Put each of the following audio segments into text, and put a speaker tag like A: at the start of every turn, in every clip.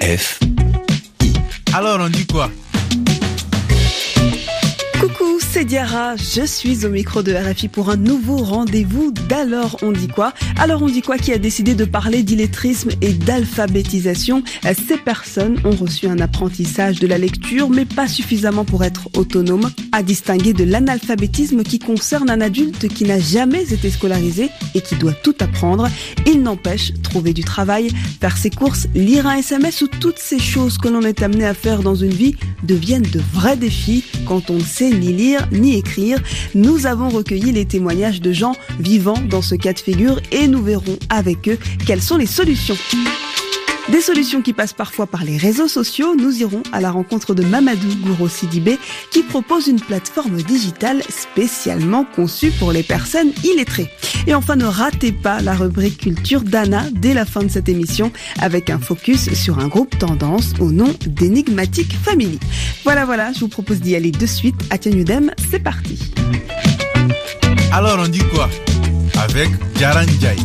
A: Alors on dit quoi?
B: Coucou, c'est Diara, je suis au micro de RFI pour un nouveau rendez-vous d'Alors on dit quoi? Alors on dit quoi qui a décidé de parler d'illettrisme et d'alphabétisation. Ces personnes ont reçu un apprentissage de la lecture, mais pas suffisamment pour être autonomes, à distinguer de l'analphabétisme qui concerne un adulte qui n'a jamais été scolarisé et qui doit tout apprendre. Il n'empêche, trouver du travail, faire ses courses, lire un SMS ou toutes ces choses que l'on est amené à faire dans une vie deviennent de vrais défis quand on ne sait ni lire ni écrire. Nous avons recueilli les témoignages de gens vivant dans ce cas de figure et nous verrons avec eux quelles sont les solutions. Des solutions qui passent parfois par les réseaux sociaux. Nous irons à la rencontre de Mamadou Gouro Sidibé qui propose une plateforme digitale spécialement conçue pour les personnes illettrées. Et enfin, ne ratez pas la rubrique culture d'Anna dès la fin de cette émission avec un focus sur un groupe tendance au nom d'Enigmatic Family. Voilà, je vous propose d'y aller de suite. Atianyudem, c'est parti.
A: Alors on dit quoi? Avec Jaran Jai.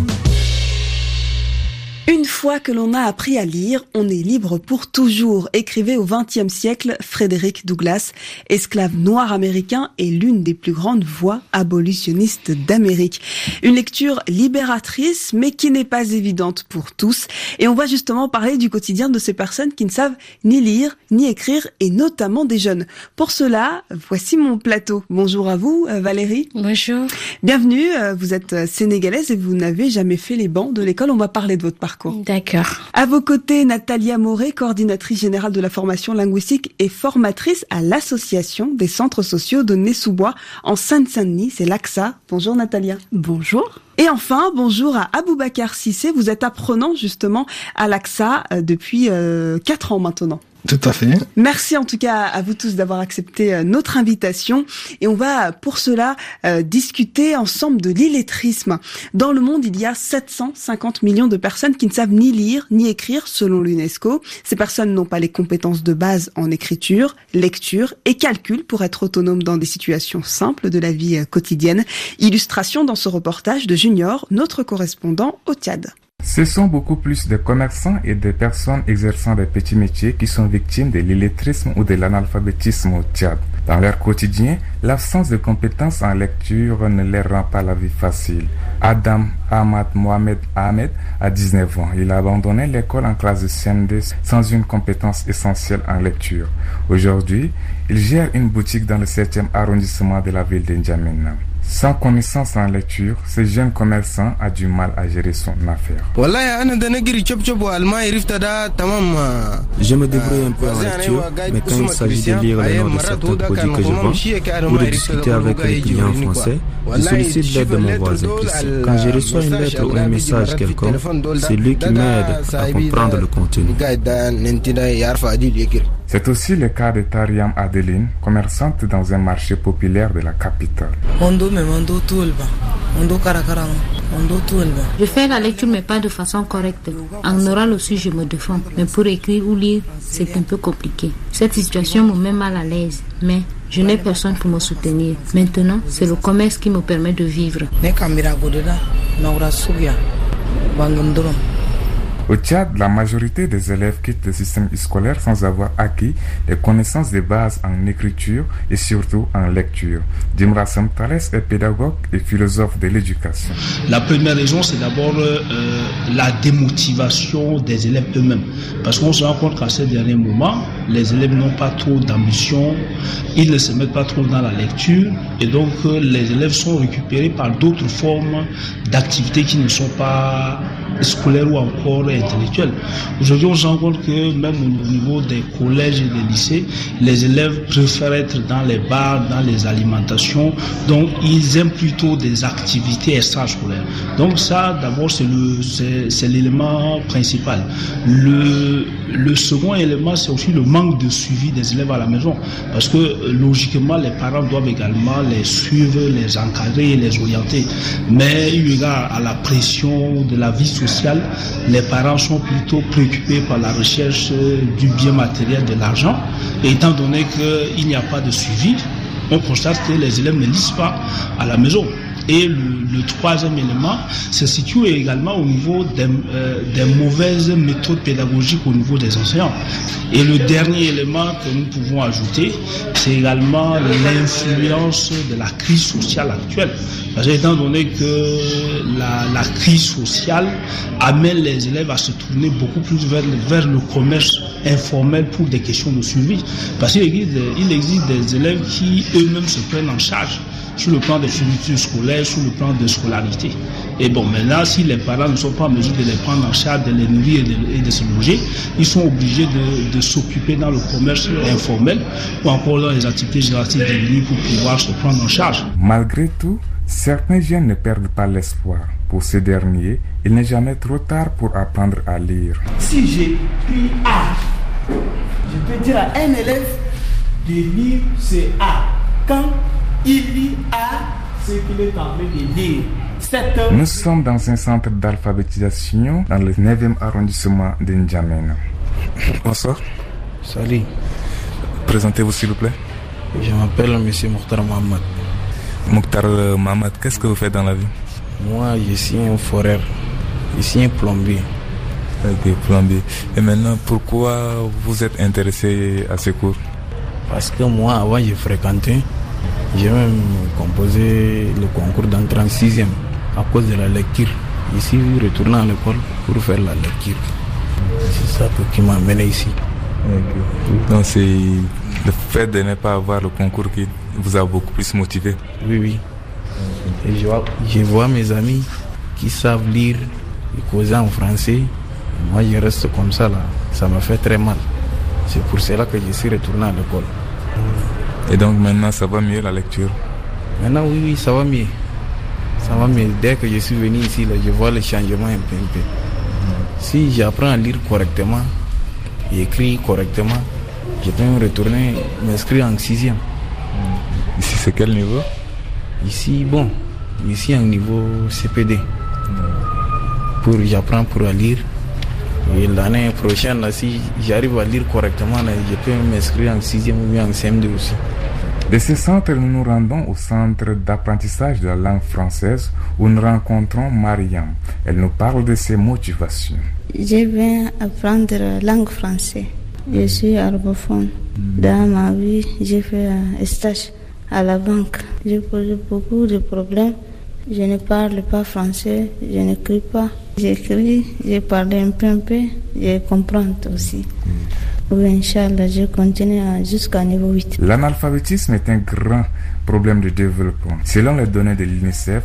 B: Une fois que l'on a appris à lire, on est libre pour toujours, écrivait au XXe siècle Frederick Douglass, esclave noir américain et l'une des plus grandes voix abolitionnistes d'Amérique. Une lecture libératrice, mais qui n'est pas évidente pour tous. Et on va justement parler du quotidien de ces personnes qui ne savent ni lire, ni écrire, et notamment des jeunes. Pour cela, voici mon plateau. Bonjour à vous, Valérie.
C: Bonjour.
B: Bienvenue, vous êtes sénégalaise et vous n'avez jamais fait les bancs de l'école. On va parler de votre parcours.
C: D'accord.
B: À vos côtés, Natalia Moré, coordinatrice générale de la formation linguistique et formatrice à l'association des centres sociaux de Nessoubois en Seine-Saint-Denis, c'est l'AXA. Bonjour Natalia.
C: Bonjour.
B: Et enfin, bonjour à Aboubacar Cissé, vous êtes apprenant justement à l'AXA depuis 4 ans maintenant.
D: Tout à fait.
B: Merci en tout cas à vous tous d'avoir accepté notre invitation et on va pour cela discuter ensemble de l'illettrisme. Dans le monde, il y a 750 millions de personnes qui ne savent ni lire ni écrire selon l'UNESCO. Ces personnes n'ont pas les compétences de base en écriture, lecture et calcul pour être autonomes dans des situations simples de la vie quotidienne. Illustration dans ce reportage de Junior, notre correspondant au Tchad.
E: Ce sont beaucoup plus de commerçants et de personnes exerçant des petits métiers qui sont victimes de l'illettrisme ou de l'analphabétisme au Tchad. Dans leur quotidien, l'absence de compétences en lecture ne leur rend pas la vie facile. Adam Ahmad Mohamed Ahmed a 19 ans. Il a abandonné l'école en classe de CM2 sans une compétence essentielle en lecture. Aujourd'hui, il gère une boutique dans le 7e arrondissement de la ville de N'Djamena. Sans connaissance en lecture, ce jeune commerçant a du mal à gérer son affaire.
F: Je me débrouille un peu en lecture, mais quand il s'agit de lire les noms de certains produits que je vends ou de discuter avec les clients français, je sollicite l'aide de mon voisin précis. Quand je reçois une lettre ou un message quelconque, c'est lui qui m'aide à comprendre le contenu.
E: C'est aussi le cas de Tariam Adeline, commerçante dans un marché populaire de la capitale.
C: Je fais la lecture mais pas de façon correcte. En oral aussi je me défends, mais pour écrire ou lire, c'est un peu compliqué. Cette situation me met mal à l'aise, mais je n'ai personne pour me soutenir. Maintenant, c'est le commerce qui me permet de vivre.
E: Au Tchad, la majorité des élèves quittent le système scolaire sans avoir acquis des connaissances de base en écriture et surtout en lecture. Dimra Samtales est pédagogue et philosophe de l'éducation.
G: La première raison, c'est d'abord la démotivation des élèves eux-mêmes. Parce qu'on se rend compte qu'à ces derniers moments, les élèves n'ont pas trop d'ambition, ils ne se mettent pas trop dans la lecture et donc les élèves sont récupérés par d'autres formes d'activités qui ne sont pas scolaires ou encore intellectuelle. Aujourd'hui, on se rend compte que même au niveau des collèges et des lycées, les élèves préfèrent être dans les bars, dans les alimentations, donc ils aiment plutôt des activités extrascolaires. Donc ça, d'abord, c'est l'élément principal. Le second élément, c'est aussi le manque de suivi des élèves à la maison, parce que logiquement, les parents doivent également les suivre, les encadrer, les orienter. Mais eu égard à la pression de la vie sociale, les parents sont plutôt préoccupés par la recherche du bien matériel, de l'argent. Et étant donné qu'il n'y a pas de suivi, on constate que les élèves ne lisent pas à la maison. Et le troisième élément se situe également au niveau des mauvaises méthodes pédagogiques au niveau des enseignants. Et le dernier élément que nous pouvons ajouter, c'est également l'influence de la crise sociale actuelle. Parce que étant donné que la crise sociale amène les élèves à se tourner beaucoup plus vers le commerce informel pour des questions de survie. Parce qu'il existe des élèves qui eux-mêmes se prennent en charge sur le plan des fournitures scolaires, sur le plan de scolarité. Et bon, maintenant, si les parents ne sont pas en mesure de les prendre en charge, de les nourrir et de se loger, ils sont obligés de s'occuper dans le commerce informel ou encore dans les activités génératives de nuit pour pouvoir se prendre en charge.
E: Malgré tout, certains jeunes ne perdent pas l'espoir. Pour ce dernier, il n'est jamais trop tard pour apprendre à lire.
D: Si j'ai pris A, je peux dire à un élève de lire ce A. Quand il lit A, c'est qu'il est en train de lire.
E: Nous sommes dans un centre d'alphabétisation dans le 9e arrondissement de N'Djamena. Bonsoir.
H: Salut.
E: Présentez-vous s'il vous plaît.
H: Je m'appelle M. Mokhtar Mohamed.
E: Mokhtar Mohamed, qu'est-ce que vous faites dans la vie?
H: Moi, je suis un foreur. Je suis un plombier.
E: Ok, plombier. Et maintenant, pourquoi vous êtes intéressé à ce cours?
H: Parce que moi, avant, j'ai fréquenté. J'ai même composé le concours d'entrée en 6e à cause de la lecture. Je suis retourné à l'école pour faire la lecture. C'est ça qui m'a amené ici.
E: Okay. Donc c'est le fait de ne pas avoir le concours qui vous a beaucoup plus motivé?
H: Oui. Et je vois mes amis qui savent lire et causer en français. Moi, je reste comme ça là. Ça m'a fait très mal. C'est pour cela que je suis retourné à l'école.
E: Et donc maintenant, ça va mieux la lecture?
H: Maintenant, oui, ça va mieux. Ça va mieux. Dès que je suis venu ici, là, je vois le changement un peu. Si j'apprends à lire correctement et écrire correctement, je peux me retourner m'inscrire en 6e.
E: Ici, c'est quel niveau?
H: Ici, ici, un niveau CPD. J'apprends pour lire. Et l'année prochaine, là, si j'arrive à lire correctement, là, je peux m'inscrire en 6e ou bien en CM2 aussi.
E: De ce centre, nous nous rendons au centre d'apprentissage de la langue française où nous rencontrons Mariam. Elle nous parle de ses motivations.
I: Je viens apprendre la langue française. Je suis arabophone. Dans ma vie, j'ai fait un stage à la banque. J'ai posé beaucoup de problèmes. Je ne parle pas français, je n'écris pas. J'écris, je parle un peu, je comprends aussi. Oui, Inch'Allah, je continue jusqu'à niveau 8.
E: L'analphabétisme est un grand problème de développement. Selon les données de l'UNICEF,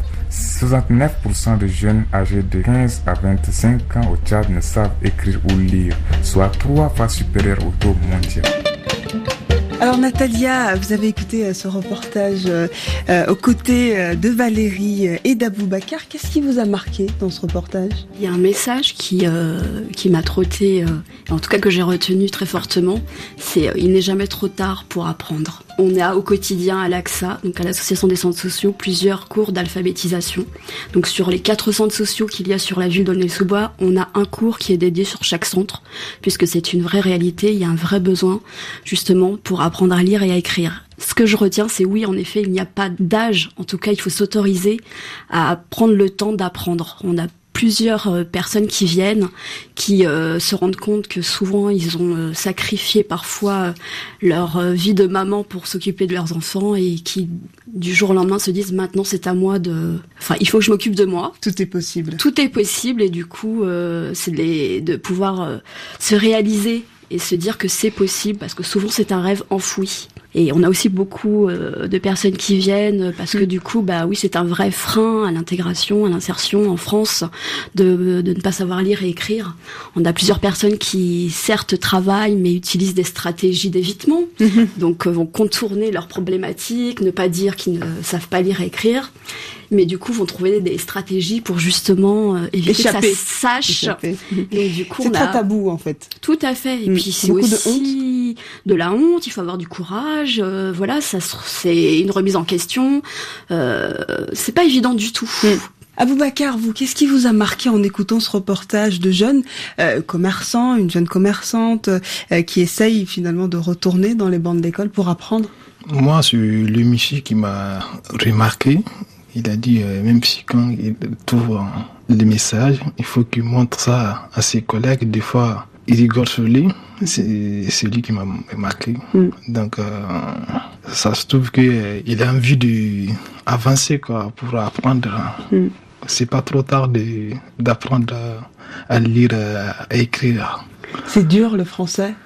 E: 69% des jeunes âgés de 15 à 25 ans au Tchad ne savent écrire ou lire, soit 3 fois supérieur au taux mondial.
B: Alors Natalia, vous avez écouté ce reportage aux côtés de Valérie et d'Aboubacar. Qu'est-ce qui vous a marqué dans ce reportage?
J: Il y a un message qui m'a trotté, en tout cas que j'ai retenu très fortement, c'est il n'est jamais trop tard pour apprendre. On a au quotidien à l'AXA, donc à l'Association des centres sociaux, plusieurs cours d'alphabétisation. Donc sur les 4 centres sociaux qu'il y a sur la ville d'Aulnay-sous-Bois, on a un cours qui est dédié sur chaque centre, puisque c'est une vraie réalité, il y a un vrai besoin justement pour apprendre à lire et à écrire. Ce que je retiens, c'est oui, en effet, il n'y a pas d'âge. En tout cas, il faut s'autoriser à prendre le temps d'apprendre. On a plusieurs personnes qui viennent, qui se rendent compte que souvent ils ont sacrifié parfois leur vie de maman pour s'occuper de leurs enfants et qui du jour au lendemain se disent maintenant c'est à moi il faut que je m'occupe de moi.
B: Tout est possible.
J: Tout est possible et du coup c'est de pouvoir se réaliser et se dire que c'est possible parce que souvent c'est un rêve enfoui. Et on a aussi beaucoup de personnes qui viennent parce que du coup, oui, c'est un vrai frein à l'intégration, à l'insertion en France de ne pas savoir lire et écrire. On a plusieurs personnes qui, certes, travaillent, mais utilisent des stratégies d'évitement. Donc, vont contourner leurs problématiques, ne pas dire qu'ils ne savent pas lire et écrire. Mais du coup, vont trouver des stratégies pour justement éviter que ça sache. Et du coup,
B: c'est très tabou, en fait.
J: Tout à fait. Et puis, c'est aussi de la honte. Il faut avoir du courage. Voilà, ça, c'est une remise en question. C'est pas évident du tout.
B: Aboubacar, vous, qu'est-ce qui vous a marqué en écoutant ce reportage de jeunes commerçants, une jeune commerçante qui essaye finalement de retourner dans les bancs d'école pour apprendre?
K: Moi, c'est le monsieur qui m'a remarqué. Il a dit, même si quand il trouve les messages, il faut qu'il montre ça à ses collègues. Des fois, il rigole sur lui. C'est lui qui m'a marqué. Donc, ça se trouve qu'il a envie d'avancer, quoi, pour apprendre. C'est pas trop tard d'apprendre à lire, à écrire.
B: C'est dur, le français?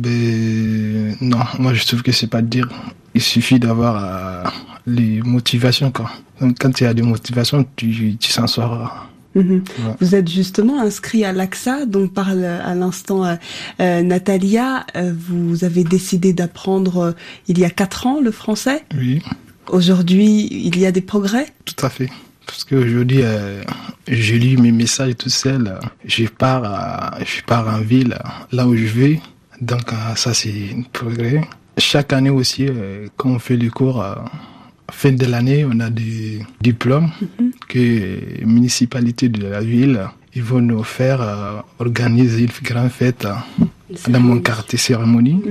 K: Non, moi je trouve que c'est pas dur. Il suffit d'avoir les motivations, quoi. Donc, quand il y a des motivations, tu s'en sors.
B: Ouais. Vous êtes justement inscrit à l'AXA, dont parle à l'instant Natalia. Vous avez décidé d'apprendre il y a 4 ans le français.
K: Oui.
B: Aujourd'hui, il y a des progrès?
K: Tout à fait. Parce qu'aujourd'hui, je lis mes messages tout seul. Je pars en ville, là où je vais. Donc ça, c'est un progrès. Chaque année aussi, quand on fait les cours, fin de l'année, on a des diplômes que la municipalité de la ville, ils vont nous faire organiser une grande fête dans mon quartier cérémonie,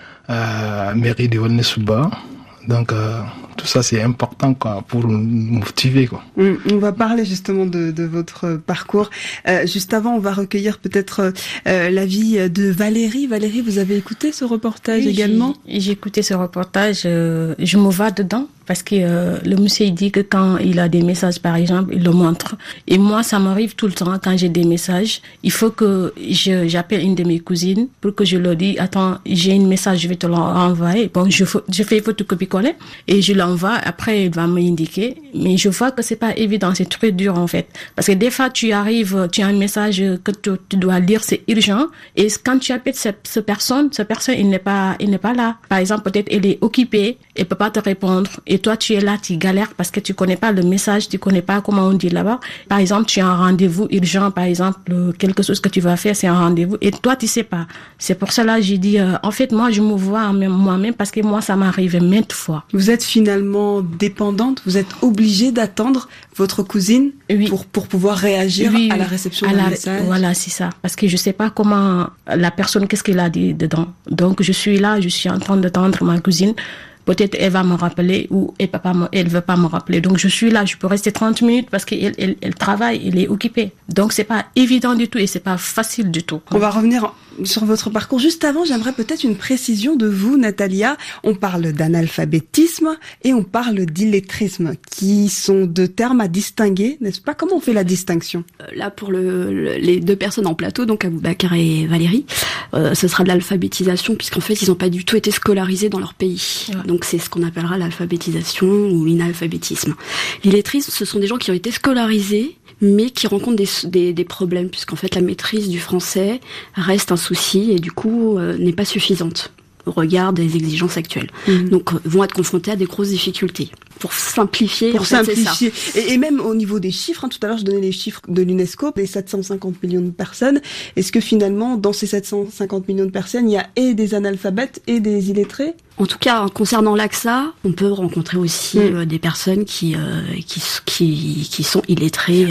K: mairie de Aulnay-sous-Bois. Donc tout ça c'est important, quoi, pour nous motiver, quoi.
B: On va parler justement de votre parcours. Juste avant, on va recueillir peut-être l'avis de Valérie. Valérie, vous avez écouté ce reportage également?
L: J'ai écouté ce reportage. Je me vois dedans. Parce que le monsieur il dit que quand il a des messages, par exemple, il le montre. Et moi, ça m'arrive tout le temps quand j'ai des messages. Il faut que j'appelle une de mes cousines pour que je leur dise, attends, j'ai un message, je vais te l'envoyer. Bon, je fais photocopie-coller et je l'envoie. Après, il va m'indiquer. Mais je vois que c'est pas évident, c'est très dur en fait. Parce que des fois, tu arrives, tu as un message que tu dois lire, c'est urgent. Et quand tu appelles cette personne, il n'est pas là. Par exemple, peut-être elle est occupée, elle peut pas te répondre. Et toi, tu es là, tu galères parce que tu connais pas le message, tu connais pas comment on dit là-bas. Par exemple, tu as un rendez-vous urgent, par exemple, quelque chose que tu vas faire, c'est un rendez-vous, et toi, tu sais pas. C'est pour cela que j'ai dit, en fait, moi, je me vois moi-même parce que moi, ça m'arrive maintes fois.
B: Vous êtes finalement dépendante, vous êtes obligée d'attendre votre cousine pour pouvoir réagir à la réception d'un message.
L: Voilà, c'est ça. Parce que je sais pas comment la personne, qu'est-ce qu'elle a dit dedans. Donc, je suis là, je suis en train d'attendre ma cousine. Peut-être elle va me rappeler ou elle veut pas me rappeler. Donc je suis là, je peux rester 30 minutes parce qu'elle travaille, elle est occupée. Donc c'est pas évident du tout et c'est pas facile du tout.
B: On va revenir sur votre parcours. Juste avant, j'aimerais peut-être une précision de vous, Natalia. On parle d'analphabétisme et on parle d'illettrisme, qui sont 2 termes à distinguer, n'est-ce pas? Comment on fait la distinction?
J: Là, pour les 2 personnes en plateau, donc Aboubacar et Valérie, ce sera de l'alphabétisation, puisqu'en fait, ils n'ont pas du tout été scolarisés dans leur pays. Ouais. Donc c'est ce qu'on appellera l'alphabétisation ou l'inalphabétisme. L'illettrisme, ce sont des gens qui ont été scolarisés, mais qui rencontrent des problèmes, puisqu'en fait la maîtrise du français reste un souci et du coup n'est pas suffisante au regard des exigences actuelles. Donc vont être confrontés à des grosses difficultés. Pour simplifier, c'est ça.
B: Et même au niveau des chiffres, tout à l'heure je donnais les chiffres de l'UNESCO, les 750 millions de personnes. Est-ce que finalement, dans ces 750 millions de personnes, il y a et des analphabètes et des illettrés?
J: En tout cas, concernant l'AXA, on peut rencontrer aussi des personnes qui sont illettrées,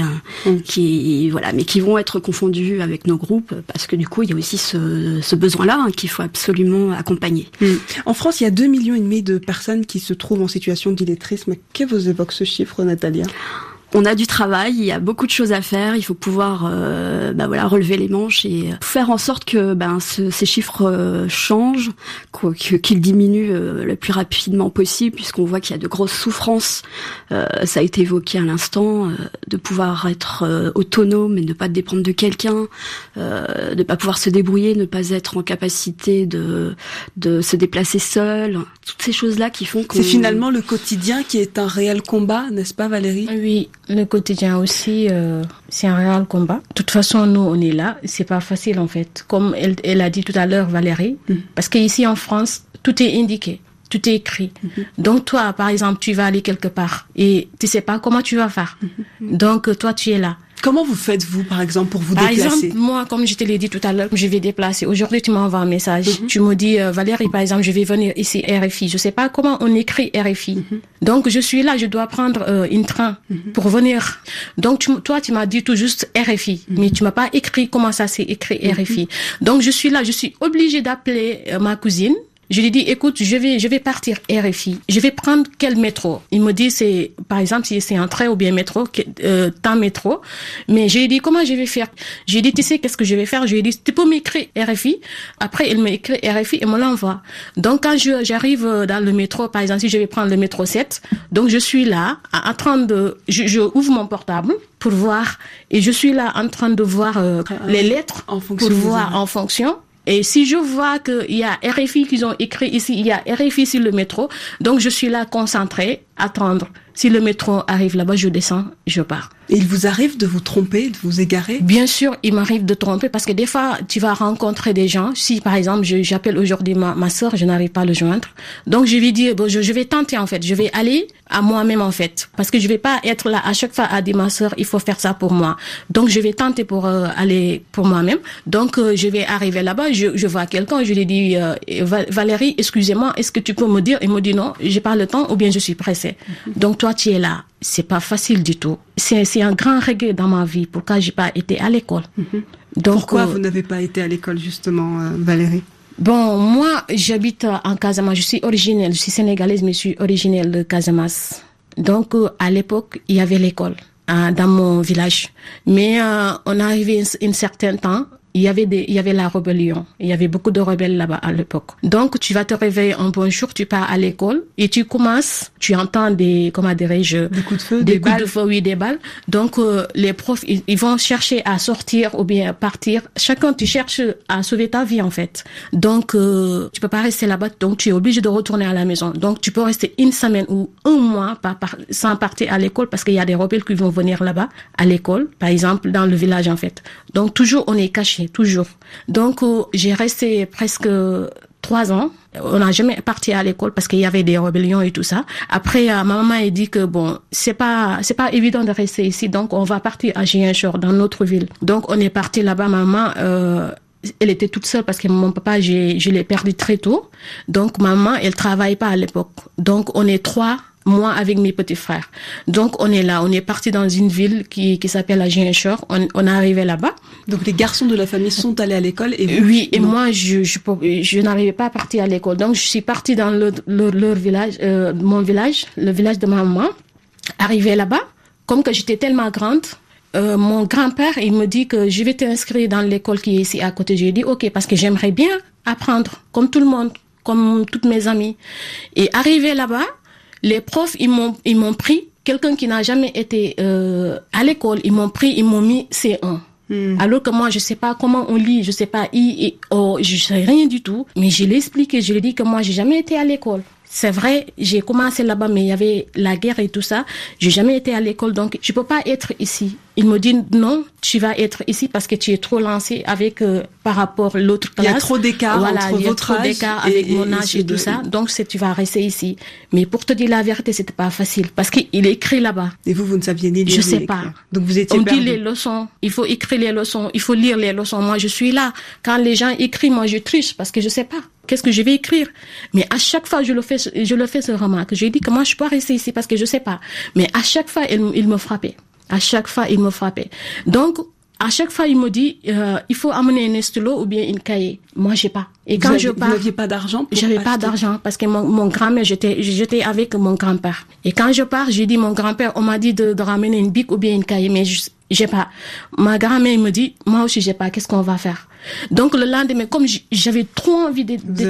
J: mais qui vont être confondues avec nos groupes, parce que du coup, il y a aussi ce besoin-là qu'il faut absolument accompagner.
B: En France, il y a 2,5 millions de personnes qui se trouvent en situation d'illettrisme. Que vous évoque ce chiffre, Natalia?
J: On a du travail, il y a beaucoup de choses à faire, il faut pouvoir relever les manches et faire en sorte que ces chiffres changent, qu'ils diminuent le plus rapidement possible, puisqu'on voit qu'il y a de grosses souffrances. Ça a été évoqué à l'instant, de pouvoir être autonome et ne pas dépendre de quelqu'un, de pas pouvoir se débrouiller, ne pas être en capacité de se déplacer seul. Toutes ces choses-là qui font que...
B: C'est finalement le quotidien qui est un réel combat, n'est-ce pas, Valérie?
L: Oui. Le quotidien aussi, c'est un réel combat. De toute façon, nous, on est là. C'est pas facile, en fait. Comme elle a dit tout à l'heure, Valérie. Parce qu'ici, en France, tout est indiqué. Tout est écrit. Donc, toi, par exemple, tu vas aller quelque part et tu sais pas comment tu vas faire. Donc, toi, tu es là.
B: Comment vous faites, vous, par exemple, pour vous déplacer?
L: Par exemple, moi, comme je te l'ai dit tout à l'heure, je vais déplacer. Aujourd'hui, tu m'envoies un message. Tu me dis, Valérie, par exemple, je vais venir ici, RFI. Je sais pas comment on écrit RFI. Donc, je suis là, je dois prendre un train pour venir. Donc, toi, tu m'as dit tout juste RFI. Mais tu m'as pas écrit comment ça s'est écrit RFI. Donc, je suis là, je suis obligée d'appeler ma cousine. Je lui dis, écoute, je vais partir RFI. Je vais prendre quel métro? Il me dit, c'est, par exemple, si c'est un train ou bien métro, tant métro. Mais je lui dis, comment je vais faire? Je lui dis, tu sais, qu'est-ce que je vais faire? Je lui dis, tu peux m'écrire RFI. Après, il m'écrit RFI et me l'envoie. Donc, quand j'arrive dans le métro, par exemple, si je vais prendre le métro 7, donc je suis là, en train de, je ouvre mon portable pour voir, et je suis là en train de voir les lettres pour voir en fonction. Et si je vois qu'il y a RFI qu'ils ont écrit ici, il y a RFI sur le métro, donc je suis là concentrée, attendre. Si le métro arrive là-bas, je descends, je pars.
B: Et il vous arrive de vous tromper, de vous égarer?
L: Bien sûr, il m'arrive de tromper parce que des fois, tu vas rencontrer des gens. Si, par exemple, j'appelle aujourd'hui ma sœur, je n'arrive pas à le joindre. Donc, je lui dis, bon, je vais tenter, en fait. Je vais aller à moi-même, en fait. Parce que je vais pas être là à chaque fois à dire, ma sœur, il faut faire ça pour moi. Donc, je vais tenter pour aller pour moi-même. Donc, je vais arriver là-bas, je vois quelqu'un, je lui dis, Valérie, excusez-moi, est-ce que tu peux me dire? Il me dit non, j'ai pas le temps ou bien je suis pressée. Donc, toi, tu es là. C'est pas facile du tout. C'est un grand regret dans ma vie. Pourquoi j'ai pas été à l'école? Donc,
B: pourquoi vous n'avez pas été à l'école, justement, Valérie?
L: Bon, moi, j'habite en Casamance. Je suis sénégalaise, mais je suis originaire de Casamance. Donc, à l'époque, il y avait l'école dans mon village. Mais on est arrivé un certain temps. Il y avait la rébellion. Il y avait beaucoup de rebelles là-bas à l'époque. Donc, tu vas te réveiller un bon jour, tu pars à l'école et tu entends des coups de feu, des coups de feu, oui, des balles. Donc, les profs, ils vont chercher à sortir ou bien partir. Chacun, tu cherches à sauver ta vie, en fait. Donc, tu peux pas rester là-bas. Donc, tu es obligé de retourner à la maison. Donc, tu peux rester une semaine ou un mois sans partir à l'école parce qu'il y a des rebelles qui vont venir là-bas à l'école, par exemple, dans le village, en fait. Donc, toujours, on est caché. Toujours. Donc, j'ai resté presque 3 ans. On n'a jamais parti à l'école parce qu'il y avait des rébellions et tout ça. Après, ma maman a dit que bon, c'est pas évident de rester ici. Donc, on va partir à Ziguinchor, dans notre ville. Donc, on est parti là-bas. Maman, elle était toute seule parce que mon papa, je l'ai perdu très tôt. Donc, maman, elle travaille pas à l'époque. Donc, on est 3. Moi avec mes petits frères. Donc on est là, on est parti dans une ville qui s'appelle Ziguinchor. On est arrivé là-bas.
B: Donc les garçons de la famille sont allés à l'école et vous?
L: Oui, et moi je n'arrivais pas à partir à l'école. Donc je suis partie dans leur village, mon village, le village de ma maman. Arrivé là-bas, comme que j'étais tellement grande, mon grand-père il me dit que je vais t'inscrire dans l'école qui est ici à côté. J'ai dit OK parce que j'aimerais bien apprendre comme tout le monde, comme toutes mes amies. Et arrivé là-bas, les profs, ils m'ont pris, quelqu'un qui n'a jamais été à l'école, ils m'ont mis C1. Alors que moi, je sais pas comment on lit, je sais pas I et O, je sais rien du tout. Mais je l'ai expliqué, je lui ai dit que moi, j'ai jamais été à l'école. C'est vrai, j'ai commencé là-bas, mais il y avait la guerre et tout ça. J'ai jamais été à l'école, donc je peux pas être ici. Il me dit non, tu vas être ici parce que tu es trop lancé avec par rapport à l'autre classe.
B: Il y a trop d'écart entre votre âge
L: avec mon âge et tout ça. Donc tu vas rester ici. Mais pour te dire la vérité, c'était pas facile parce qu'il est écrit là-bas.
B: Et vous ne saviez ni lire
L: ni écrire. Je sais pas.
B: Donc vous étiez
L: on
B: perdu.
L: dit les leçons, il faut écrire les leçons, il faut lire les leçons. Moi, je suis là. Quand les gens écrivent, moi je triche parce que je sais pas. Qu'est-ce que je vais écrire? Mais à chaque fois, je le fais ce remarque. Je dis que moi, je peux pas rester ici parce que je sais pas. Mais à chaque fois, il me frappait. À chaque fois, il me frappait. Donc, à chaque fois, il me dit, il faut amener un stylo ou bien une cahier. Moi, j'ai pas. Et quand je pars.
B: Vous n'aviez pas d'argent?
L: J'avais pas d'argent parce que mon grand-mère, j'étais avec mon grand-père. Et quand je pars, j'ai dit, mon grand-père, on m'a dit de ramener une bic ou bien une cahier, mais j'ai pas. Ma grand-mère me dit, moi aussi, j'ai pas. Qu'est-ce qu'on va faire? Donc, le lendemain, comme j'avais trop envie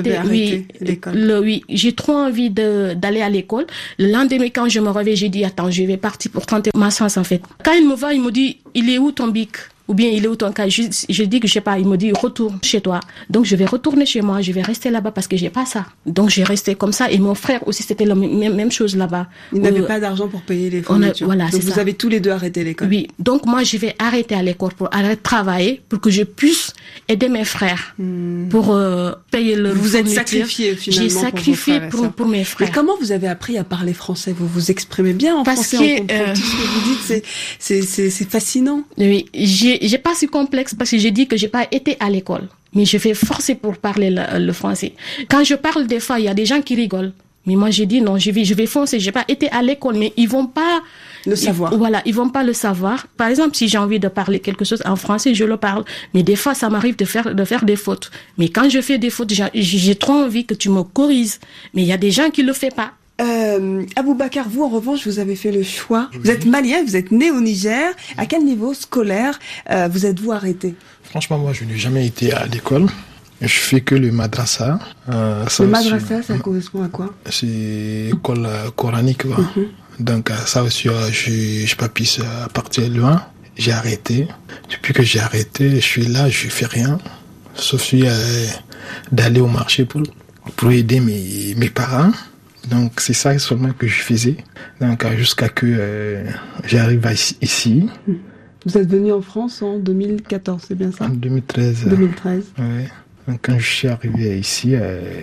L: j'ai trop envie d'aller à l'école. Le lendemain, quand je me réveille, j'ai dit, attends, je vais partir pour tenter ma chance, en fait. Quand il me voit, il me dit, il est où ton bic? Ou bien il est où ton cas? Je dis que je sais pas. Il me dit retourne chez toi. Donc je vais retourner chez moi. Je vais rester là-bas parce que j'ai pas ça. Donc j'ai resté comme ça. Et mon frère aussi c'était la même chose là-bas.
B: Il n'avait pas d'argent pour payer les fournitures.
L: Voilà,
B: donc vous avez tous les deux arrêté l'école.
L: Oui. Donc moi je vais arrêter à l'école pour arrêter de travailler pour que je puisse aider mes frères pour payer leur
B: Vous êtes sacrifié finalement.
L: J'ai sacrifié pour mes frères.
B: Et comment vous avez appris à parler français? Vous vous exprimez bien en français. On comprend tout ce que vous dites. C'est fascinant.
L: Oui. J'ai pas ce complexe parce que j'ai dit que j'ai pas été à l'école. Mais je vais forcer pour parler le français. Quand je parle des fois, il y a des gens qui rigolent. Mais moi, j'ai dit non, je vais foncer. J'ai pas été à l'école, mais ils vont pas
B: le savoir.
L: Voilà, ils vont pas le savoir. Par exemple, si j'ai envie de parler quelque chose en français, je le parle. Mais des fois, ça m'arrive de faire des fautes. Mais quand je fais des fautes, j'ai trop envie que tu me corriges. Mais il y a des gens qui le font pas.
B: Aboubacar, vous en revanche, vous avez fait le choix. Vous êtes malien, vous êtes né au Niger. À quel niveau scolaire vous êtes-vous arrêté?
K: Franchement, moi, je n'ai jamais été à l'école. Je fais que le madrasa.
B: Le madrasa, ça correspond à quoi?
K: C'est école coranique. Donc ça aussi, je n'ai pas pu partir loin. J'ai arrêté. Depuis que j'ai arrêté, je suis là, je fais rien. Sauf d'aller au marché pour aider mes parents. Donc c'est ça seulement que je faisais. Donc jusqu'à que j'arrive ici.
B: Vous êtes venu en France en 2014, c'est bien ça?
K: En 2013.
B: 2013.
K: Ouais. Donc quand je suis arrivé ici,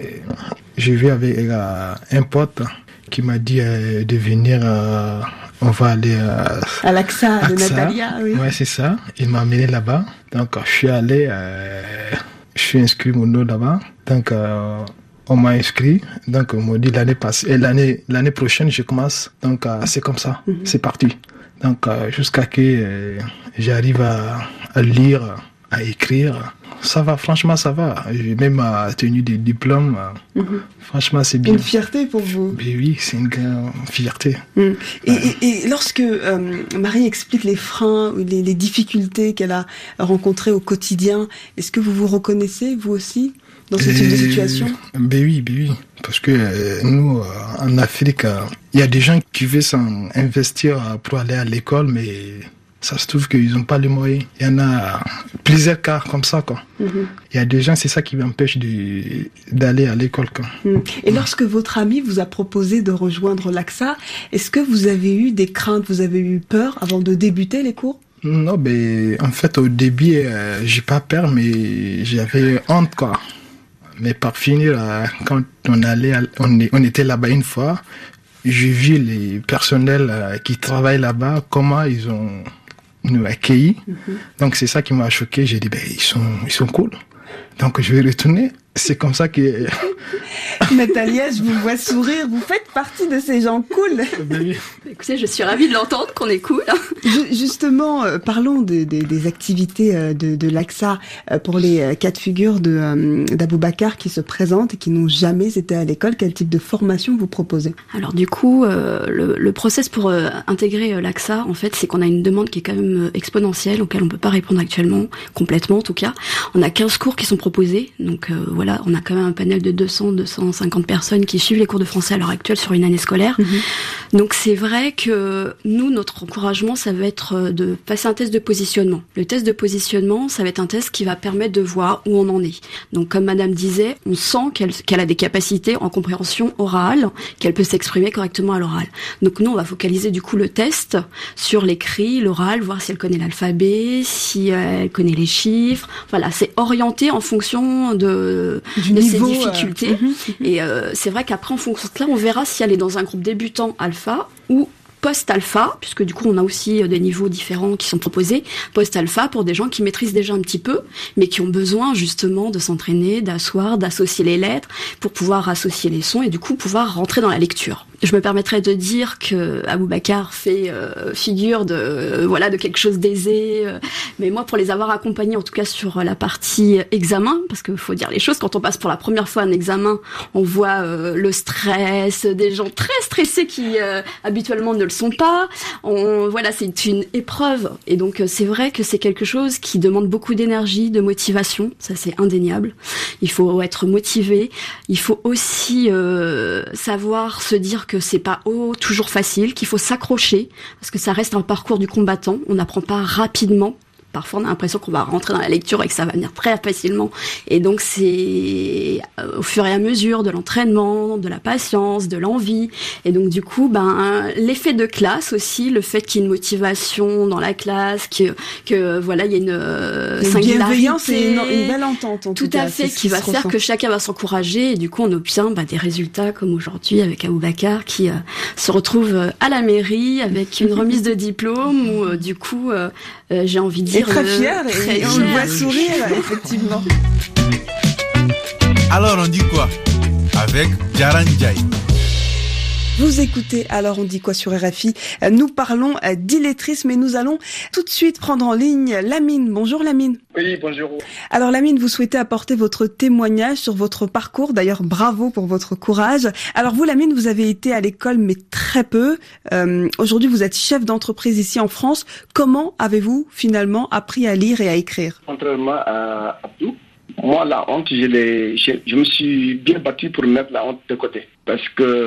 K: j'ai vu avec un pote qui m'a dit de venir, on va aller
B: à l'AXA de Natalia, oui.
K: Ouais, c'est ça. Il m'a amené là-bas. Donc je suis allé, je suis inscrit mon nom là-bas. Donc on m'a inscrit. Donc on m'a dit l'année prochaine je commence. Donc c'est comme ça, c'est parti. Donc jusqu'à que j'arrive à lire, à écrire. Ça va, franchement, ça va. J'ai même tenu des diplômes. Franchement, c'est bien.
B: Une fierté pour vous.
K: Mais oui, c'est une grande fierté.
B: Et lorsque Marie explique les freins, les difficultés qu'elle a rencontrées au quotidien, est-ce que vous vous reconnaissez, vous aussi, dans ce type de situation?
K: Ben oui. Parce que nous, en Afrique, il y a des gens qui veulent s'investir pour aller à l'école, mais ça se trouve qu'ils n'ont pas les moyens. Il y en a plusieurs cas comme ça, quoi. Il y a des gens, c'est ça qui m'empêche d'aller à l'école, quoi.
B: Et lorsque votre ami vous a proposé de rejoindre l'AXA, est-ce que vous avez eu des craintes, vous avez eu peur avant de débuter les cours?
K: Non, en fait, au début, j'ai pas peur, mais j'avais honte, quoi. Mais par finir, quand on était là-bas une fois, j'ai vu les personnels qui travaillent là-bas, comment ils nous accueillis. Donc c'est ça qui m'a choqué. J'ai dit, ils sont cool. Donc je vais retourner. C'est comme ça que...
B: Natalia, je vous vois sourire. Vous faites partie de ces gens cool.
J: Écoutez, je suis ravie de l'entendre qu'on est cool.
B: Justement, parlons des activités de l'AXA pour les cas de figure d'Aboubacar qui se présentent et qui n'ont jamais été à l'école. Quel type de formation vous proposez?
J: Alors du coup, le process pour intégrer l'AXA, en fait, c'est qu'on a une demande qui est quand même exponentielle, auquel on peut pas répondre actuellement, complètement en tout cas. On a 15 cours qui sont proposés, donc voilà, on a quand même un panel de 250 personnes qui suivent les cours de français à l'heure actuelle sur une année scolaire. Donc c'est vrai que nous, notre encouragement, ça va être de passer un test de positionnement. Le test de positionnement, ça va être un test qui va permettre de voir où on en est. Donc comme Madame disait, on sent qu'elle a des capacités en compréhension orale, qu'elle peut s'exprimer correctement à l'oral. Donc nous, on va focaliser du coup le test sur l'écrit, l'oral, voir si elle connaît l'alphabet, si elle connaît les chiffres. Voilà, c'est orienté en fonction de ses difficultés. Et c'est vrai qu'après, en fonction de cela, on verra si elle est dans un groupe débutant alpha ou post-alpha, puisque du coup on a aussi des niveaux différents qui sont proposés, post-alpha pour des gens qui maîtrisent déjà un petit peu, mais qui ont besoin justement de s'entraîner, d'asseoir, d'associer les lettres, pour pouvoir associer les sons et du coup pouvoir rentrer dans la lecture. Je me permettrais de dire que Aboubacar fait figure de quelque chose d'aisé, mais moi pour les avoir accompagnés en tout cas sur la partie examen, parce qu'il faut dire les choses, quand on passe pour la première fois un examen, on voit le stress, des gens très stressés qui habituellement ne le sont pas. Voilà, c'est une épreuve et donc c'est vrai que c'est quelque chose qui demande beaucoup d'énergie, de motivation, ça c'est indéniable. Il faut être motivé, il faut aussi savoir se dire que c'est pas toujours facile, qu'il faut s'accrocher parce que ça reste un parcours du combattant, on n'apprend pas rapidement. Parfois, on a l'impression qu'on va rentrer dans la lecture et que ça va venir très facilement. Et donc, c'est au fur et à mesure de l'entraînement, de la patience, de l'envie. Et donc, du coup, l'effet de classe aussi, le fait qu'il y ait une motivation dans la classe, que voilà, il y a une
B: bienveillance et une belle entente.
J: Tout à fait, qui va faire que chacun va s'encourager. Et du coup, on obtient des résultats comme aujourd'hui avec Aboubacar qui se retrouve à la mairie avec une remise de diplôme où, du coup, j'ai envie de dire...
B: Très fière et on le voit sourire, effectivement.
A: Alors on dit quoi avec Jaran Jai?
B: Vous écoutez Alors on dit quoi sur RFI. Nous parlons d'illettrisme et nous allons tout de suite prendre en ligne Lamine. Bonjour Lamine.
M: Oui, bonjour.
B: Alors Lamine, vous souhaitez apporter votre témoignage sur votre parcours. D'ailleurs, bravo pour votre courage. Alors vous Lamine, vous avez été à l'école mais très peu. Aujourd'hui, vous êtes chef d'entreprise ici en France. Comment avez-vous finalement appris à lire et à écrire?
M: Contrairement à Abdou, moi, la honte, je me suis bien battu pour mettre la honte de côté. Parce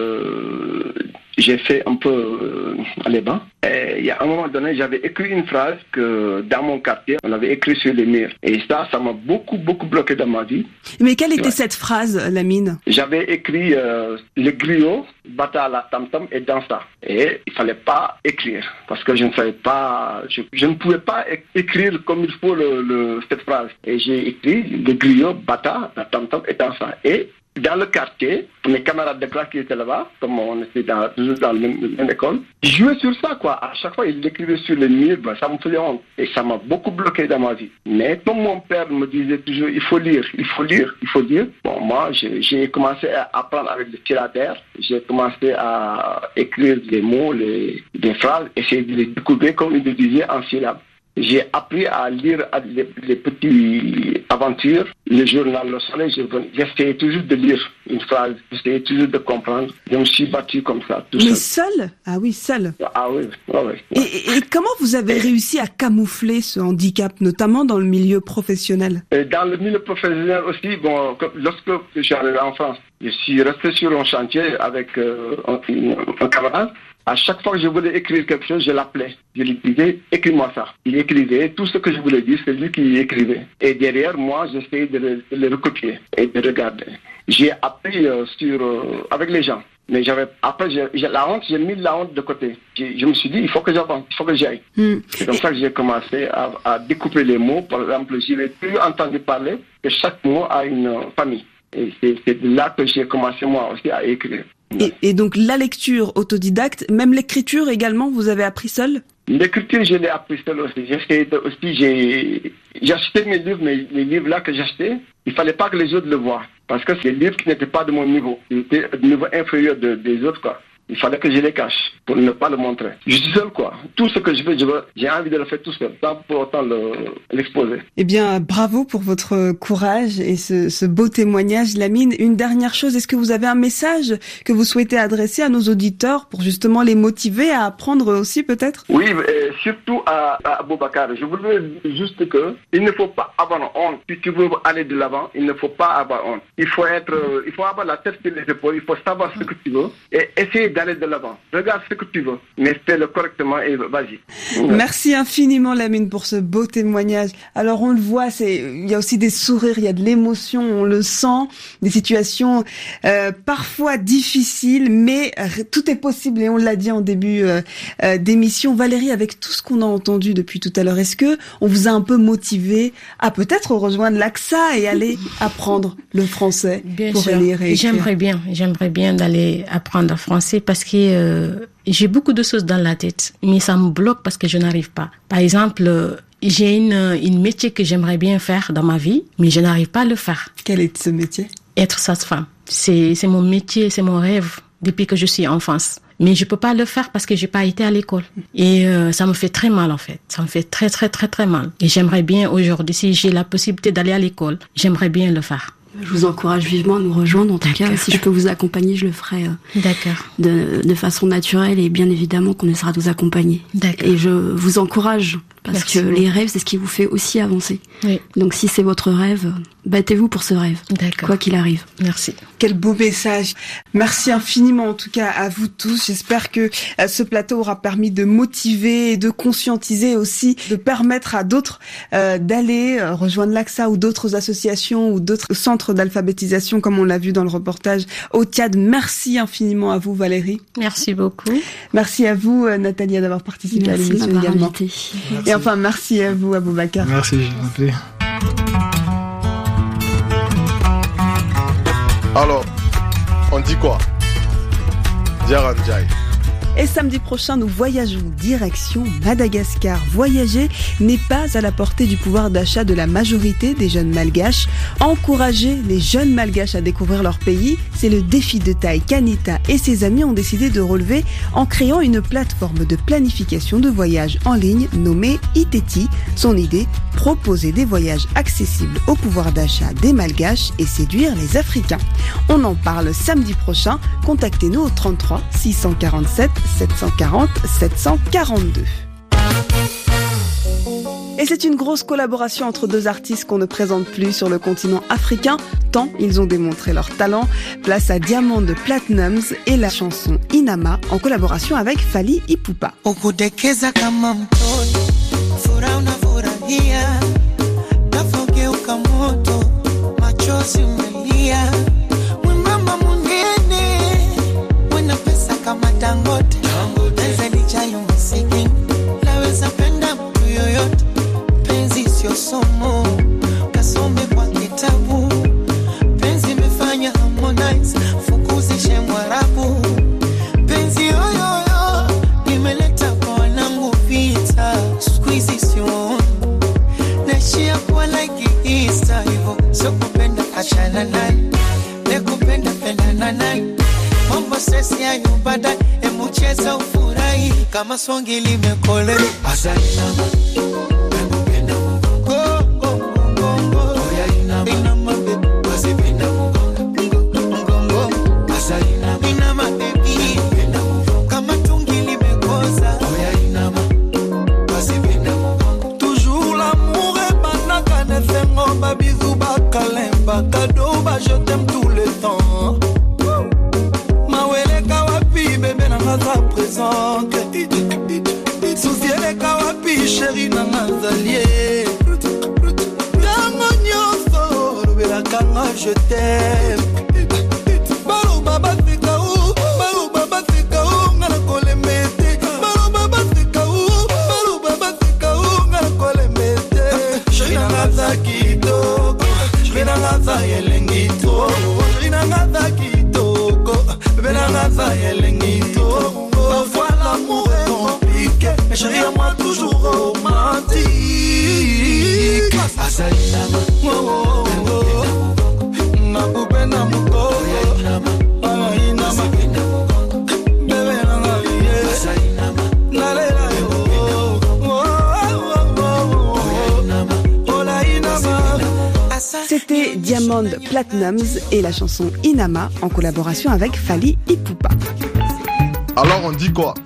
M: que j'ai fait un peu les bancs. Et il y a un moment donné, j'avais écrit une phrase que dans mon quartier, on avait écrit sur les murs. Et ça m'a beaucoup bloqué dans ma vie.
B: Mais quelle était cette phrase, Lamine?
M: J'avais écrit le griot, bata la tam-tam et dansa. Et il fallait pas écrire parce que je ne savais pas, je ne pouvais pas écrire comme il faut cette phrase. Et j'ai écrit le griot, bata la tam-tam et dansa. Et dans le quartier, mes camarades de classe qui étaient là-bas, comme on était toujours dans la même école, ils jouaient sur ça, quoi. À chaque fois, ils l'écrivaient sur les murs, ça me faisait honte. Et ça m'a beaucoup bloqué dans ma vie. Mais comme mon père me disait toujours, il faut lire. Bon, moi, j'ai commencé à apprendre avec le tiradère. J'ai commencé à écrire des mots, des phrases, essayer de les découvrir comme il le disait en syllabes. J'ai appris à lire les petites aventures, le journal Le Soleil. J'essayais toujours de lire une phrase, j'essayais toujours de comprendre. Je me suis battu comme ça, tout seul.
B: Mais seul? Ah oui, seul.
M: Ah oui, ouais.
B: Et comment vous avez réussi à camoufler ce handicap, notamment dans le milieu professionnel?
M: Dans le milieu professionnel aussi, bon, lorsque je suis arrivé en France, je suis resté sur un chantier avec un camarade. À chaque fois que je voulais écrire quelque chose, je l'appelais. Je lui disais, écris-moi ça. Il écrivait. Tout ce que je voulais dire, c'est lui qui écrivait. Et derrière moi, j'essayais de le recopier et de regarder. J'ai appris avec les gens. Mais après, j'ai mis la honte de côté. Je me suis dit, il faut que j'avance, il faut que j'aille. C'est comme ça que j'ai commencé à découper les mots. Par exemple, je n'ai plus entendu parler que chaque mot a une famille. Et c'est là que j'ai commencé moi aussi à écrire.
B: Et donc la lecture autodidacte, même l'écriture également, vous avez appris seul?
M: L'écriture, je l'ai appris seul aussi. J'achetais mes livres, mais les livres là que j'achetais, il fallait pas que les autres le voient. Parce que c'est des livres qui n'étaient pas de mon niveau. Ils étaient du niveau inférieur des autres, quoi. Il fallait que je les cache pour ne pas le montrer. Je suis seul, quoi. Tout ce que je veux, j'ai envie de le faire tout seul, sans pour autant l'exposer.
B: Eh bien, bravo pour votre courage et ce beau témoignage, Lamine. Une dernière chose, est-ce que vous avez un message que vous souhaitez adresser à nos auditeurs pour justement les motiver à apprendre aussi, peut-être?
M: Oui, surtout à Aboubacar. Je voudrais juste il ne faut pas avoir honte. Si tu veux aller de l'avant, il ne faut pas avoir honte. Il faut avoir la tête sur les épaules, il faut savoir ce que tu veux et essayer d'aller de l'avant. Regarde ce que tu veux, mais fais-le correctement et vas-y.
B: Merci infiniment, Lamine, pour ce beau témoignage. Alors, on le voit, il y a aussi des sourires, il y a de l'émotion, on le sent, des situations parfois difficiles, mais tout est possible et on l'a dit en début d'émission. Valérie, avec tout ce qu'on a entendu depuis tout à l'heure, est-ce que on vous a un peu motivé à peut-être rejoindre l'AXA et aller apprendre le français?
L: Bien
B: pour
L: sûr.
B: lire et écrire?
L: J'aimerais bien d'aller apprendre le français parce que j'ai beaucoup de choses dans la tête, mais ça me bloque parce que je n'arrive pas. Par exemple, j'ai une métier que j'aimerais bien faire dans ma vie, mais je n'arrive pas à le faire.
B: Quel est ce métier?
L: Être sage-femme. C'est mon métier, c'est mon rêve depuis que je suis enfance. Mais je peux pas le faire parce que j'ai pas été à l'école. Et ça me fait très mal en fait. Ça me fait très très très très mal. Et j'aimerais bien aujourd'hui, si j'ai la possibilité d'aller à l'école, j'aimerais bien le faire.
J: Je vous encourage vivement à nous rejoindre. En tout cas, si je peux vous accompagner, je le ferai de façon naturelle et bien évidemment qu'on essaiera de vous accompagner. Et je vous encourage parce que les rêves, c'est ce qui vous fait aussi avancer. Oui. Donc si c'est votre rêve, battez-vous pour ce rêve, quoi qu'il arrive.
L: Merci.
B: Quel beau message. Merci infiniment en tout cas à vous tous. J'espère que ce plateau aura permis de motiver et de conscientiser aussi, de permettre à d'autres d'aller rejoindre l'AXA ou d'autres associations ou d'autres centres d'alphabétisation comme on l'a vu dans le reportage au Tchad. Merci infiniment à vous Valérie.
L: Merci beaucoup.
B: Merci à vous Nathalie d'avoir participé à l'émission également. Et enfin merci à vous Aboubacar.
K: Merci, je vous en prie.
N: Alors, on dit quoi? Djaranjai.
B: Et samedi prochain, nous voyageons direction Madagascar. Voyager n'est pas à la portée du pouvoir d'achat de la majorité des jeunes malgaches. Encourager les jeunes malgaches à découvrir leur pays, C'est le défi de taille qu'Anita et ses amis ont décidé de relever en créant une plateforme de planification de voyages en ligne nommée Iteti. Son idée, proposer des voyages accessibles au pouvoir d'achat des Malgaches et séduire les Africains. On en parle samedi prochain. Contactez-nous au 33 647 740 742. Et c'est une grosse collaboration entre deux artistes qu'on ne présente plus sur le continent africain, tant ils ont démontré leur talent. Place à Diamond Platnumz et la chanson Inama en collaboration avec Fally Ipupa.
O: Somo kasome kwa kitabu penzi mefanya harmonize fukuzishe mwarabu penzi yoyoyo nimeleta kwa wanangu vita squeeze sio nashia kwa like Easter hivyo so kupenda achana naye nekupenda pendana naye mambo sesi ya yubada emucheza ufurahi kama songi limekole asalama je t'aime tout le temps. Mawele kawapi bébé na maza présente. Soucier les kawapi chérie na mazalie. Tango nyoso lobela kanga je t'aime. Balo baba fika ou, balo baba fika ou ngala kolemete. Balo baba fika ou, balo baba fika ou ngala kolemete. Chérie na maza kitoko, chérie na maza yelengi. Parfois l'amour est compliqué, mais chérie à moi toujours romantique.
B: C'était Diamond Platnumz et la chanson Inama en collaboration avec Fally Ipupa.
N: Alors on dit quoi?